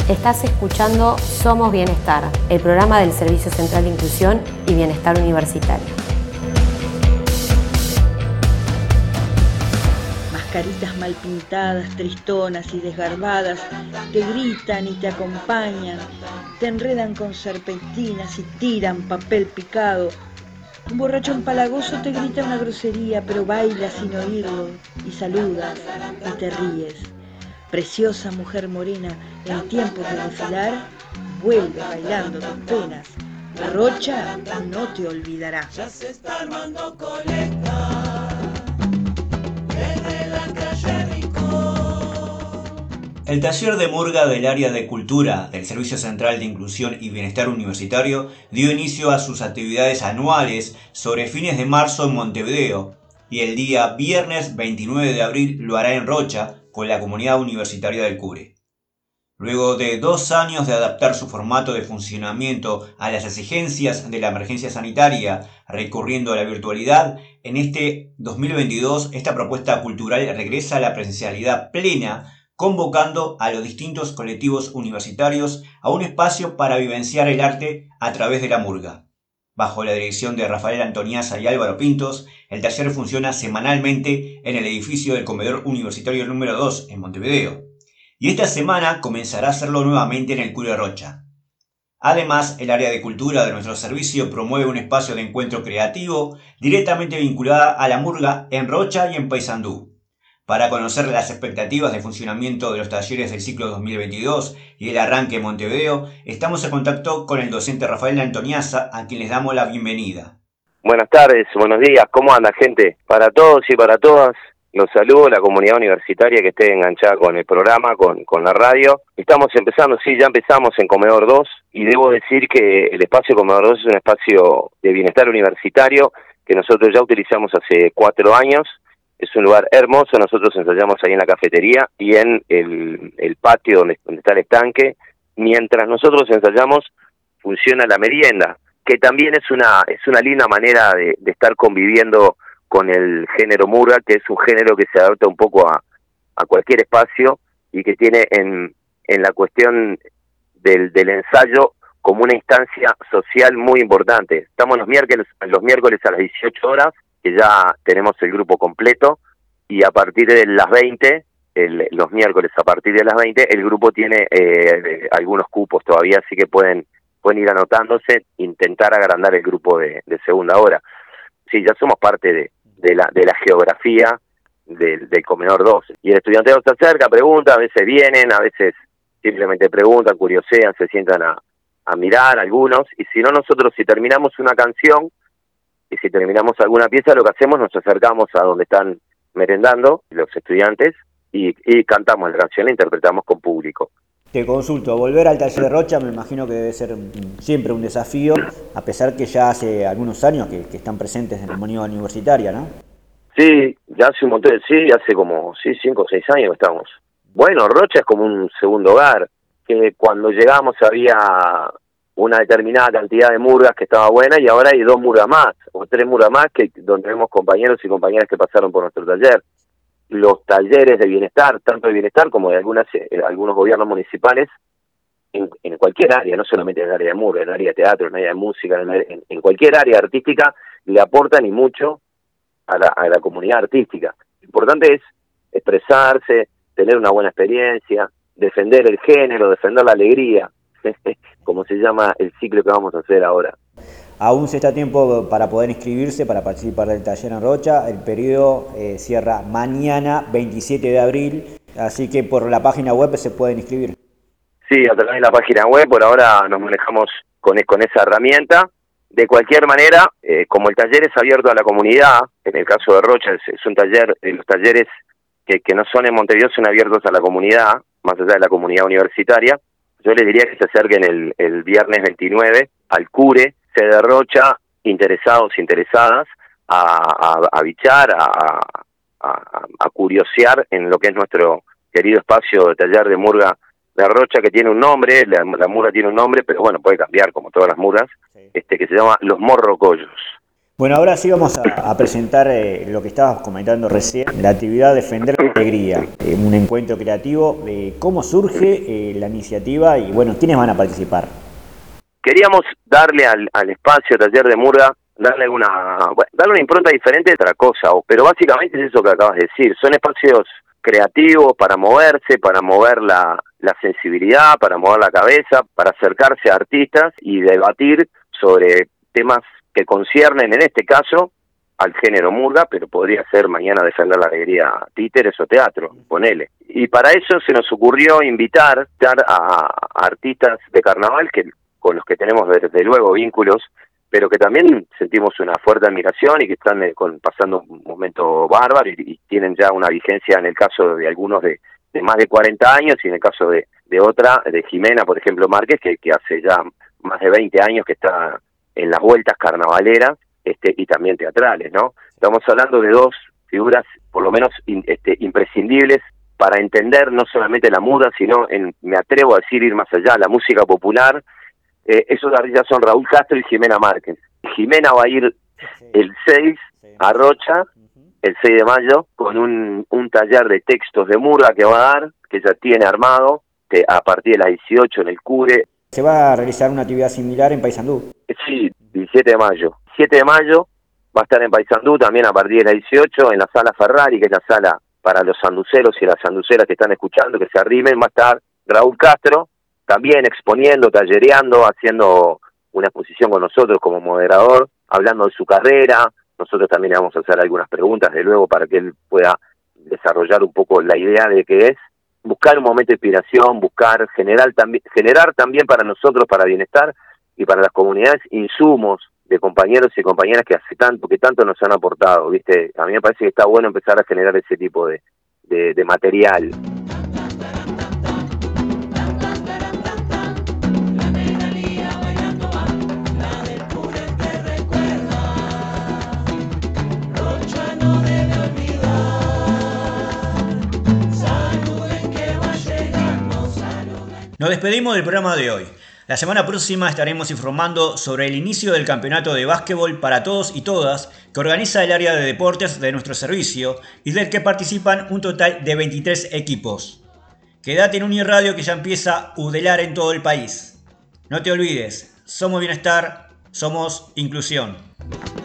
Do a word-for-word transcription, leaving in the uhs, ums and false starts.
Estás escuchando Somos Bienestar, el programa del Servicio Central de Inclusión y Bienestar Universitario. Mascaritas mal pintadas, tristonas y desgarbadas, te gritan y te acompañan, te enredan con serpentinas y tiran papel picado. Un borracho empalagoso te grita una grosería, pero bailas sin oírlo y saludas y te ríes. Preciosa mujer morena, en tiempo de desfilar, vuelve bailando tus penas. Rocha no te olvidará. Ya se está armando colecta desde la calle Rincón. El taller de murga del área de cultura del Servicio Central de Inclusión y Bienestar Universitario dio inicio a sus actividades anuales sobre fines de marzo en Montevideo y el día viernes veintinueve de abril lo hará en Rocha con la comunidad universitaria del Cure. Luego de dos años de adaptar su formato de funcionamiento a las exigencias de la emergencia sanitaria, recurriendo a la virtualidad, en este dos mil veintidós esta propuesta cultural regresa a la presencialidad plena, convocando a los distintos colectivos universitarios a un espacio para vivenciar el arte a través de la murga. Bajo la dirección de Rafael Antoniaza y Álvaro Pintos, el taller funciona semanalmente en el edificio del Comedor Universitario número dos en Montevideo. Y esta semana comenzará a hacerlo nuevamente en el Cure Rocha. Además, el área de cultura de nuestro servicio promueve un espacio de encuentro creativo directamente vinculada a la murga en Rocha y en Paysandú. Para conocer las expectativas de funcionamiento de los talleres del ciclo dos mil veintidós y el arranque en Montevideo, estamos en contacto con el docente Rafael Antoniaza, a quien les damos la bienvenida. Buenas tardes, buenos días, ¿cómo anda, gente? Para todos y para todas, los saludo, la comunidad universitaria que esté enganchada con el programa, con, con la radio. Estamos empezando, sí, ya empezamos en Comedor dos, y debo decir que el espacio Comedor dos es un espacio de bienestar universitario que nosotros ya utilizamos hace cuatro años. Es un lugar hermoso, nosotros ensayamos ahí en la cafetería y en el, el patio donde, donde está el estanque. Mientras nosotros ensayamos, funciona la merienda, que también es una es una linda manera de, de estar conviviendo con el género murga, que es un género que se adapta un poco a, a cualquier espacio y que tiene en, en la cuestión del, del ensayo como una instancia social muy importante. Estamos los miércoles, los miércoles a las dieciocho horas, que ya tenemos el grupo completo, y a partir de las veinte, el, los miércoles a partir de las veinte, el grupo tiene eh, algunos cupos todavía, así que pueden pueden ir anotándose, intentar agrandar el grupo de, de segunda hora. Sí, ya somos parte de, de la de la geografía del, del Comedor dos. Y el estudiantado se acerca, pregunta, a veces vienen, a veces simplemente preguntan, curiosean, se sientan a, a mirar algunos, y si no, nosotros si terminamos una canción, y si terminamos alguna pieza, lo que hacemos, nos acercamos a donde están merendando los estudiantes y, y cantamos la canción, la interpretamos con público. Te consulto, volver al taller de Rocha me imagino que debe ser siempre un desafío, a pesar que ya hace algunos años que, que están presentes en la comunidad universitaria, ¿no? Sí, ya hace un montón, sí, hace como sí, cinco o seis años que estamos. Bueno, Rocha es como un segundo hogar, que cuando llegamos había una determinada cantidad de murgas que estaba buena, y ahora hay dos murgas más, o tres murgas más, que donde vemos compañeros y compañeras que pasaron por nuestro taller. Los talleres de bienestar, tanto de bienestar como de algunas eh, algunos gobiernos municipales, en, en cualquier área, no solamente en el área de murga, en el área de teatro, en el área de música, en, en, en cualquier área artística, le aportan y mucho a la, a la comunidad artística. Lo importante es expresarse, tener una buena experiencia, defender el género, defender la alegría, como se llama el ciclo que vamos a hacer ahora. Aún se está a tiempo para poder inscribirse, para participar del taller en Rocha. El periodo eh, cierra mañana, veintisiete de abril, así que por la página web se pueden inscribir. Sí, a través de la página web, por ahora nos manejamos con, con esa herramienta. De cualquier manera, eh, como el taller es abierto a la comunidad, en el caso de Rocha es, es un taller, eh, los talleres que, que no son en Montevideo son abiertos a la comunidad, más allá de la comunidad universitaria. Yo les diría que se acerquen el, el viernes veintinueve al Cure, sede de Rocha, interesados, interesadas, a, a, a bichar, a, a, a curiosear en lo que es nuestro querido espacio de taller de murga de Rocha, que tiene un nombre, la, la murga tiene un nombre, pero bueno, puede cambiar como todas las murgas, sí. este que se llama Los Morrocollos. Bueno, ahora sí vamos a, a presentar eh, lo que estabas comentando recién, la actividad Defender la Alegría, eh, un encuentro creativo. Eh, ¿Cómo surge eh, la iniciativa y, bueno, quiénes van a participar? Queríamos darle al, al espacio Taller de Murga, darle una, bueno, darle una impronta diferente de otra cosa, pero básicamente es eso que acabas de decir, son espacios creativos para moverse, para mover la, la sensibilidad, para mover la cabeza, para acercarse a artistas y debatir sobre temas que conciernen, en este caso, al género murga, pero podría ser mañana Defender la Alegría títeres o teatro, ponele. Y para eso se nos ocurrió invitar a, a artistas de carnaval que con los que tenemos desde luego vínculos, pero que también sentimos una fuerte admiración y que están eh, con, pasando un momento bárbaro y, y tienen ya una vigencia en el caso de algunos de, de más de cuarenta años y en el caso de, de otra, de Jimena, por ejemplo, Márquez, que, que hace ya más de veinte años que está en las vueltas carnavaleras este, y también teatrales, ¿no? Estamos hablando de dos figuras, por lo menos in, este, imprescindibles para entender no solamente la muda, sino, en, me atrevo a decir, ir más allá, la música popular. Eh, esos artistas son Raúl Castro y Jimena Márquez. Jimena va a ir el seis a Rocha, el seis de mayo, con un, un taller de textos de murga que va a dar, que ya tiene armado, que a partir de las dieciocho en el Cure. ¿Se va a realizar una actividad similar en Paysandú? Sí, diecisiete de mayo. siete de mayo va a estar en Paysandú también a partir de las dieciocho, en la sala Ferrari, que es la sala para los sanduceros y las sanduceras que están escuchando, que se arrimen. Va a estar Raúl Castro, también exponiendo, tallereando, haciendo una exposición con nosotros como moderador, hablando de su carrera. Nosotros también le vamos a hacer algunas preguntas, de luego, para que él pueda desarrollar un poco la idea de qué es buscar un momento de inspiración, buscar, generar también, generar también para nosotros, para bienestar y para las comunidades, insumos de compañeros y compañeras que hace tanto, que tanto nos han aportado, ¿viste? A mí me parece que está bueno empezar a generar ese tipo de, de, de material. Nos despedimos del programa de hoy. La semana próxima estaremos informando sobre el inicio del campeonato de básquetbol para todos y todas que organiza el área de deportes de nuestro servicio y del que participan un total de veintitrés equipos. Quédate en Uniradio que ya empieza a udelar en todo el país. No te olvides, somos bienestar, somos inclusión.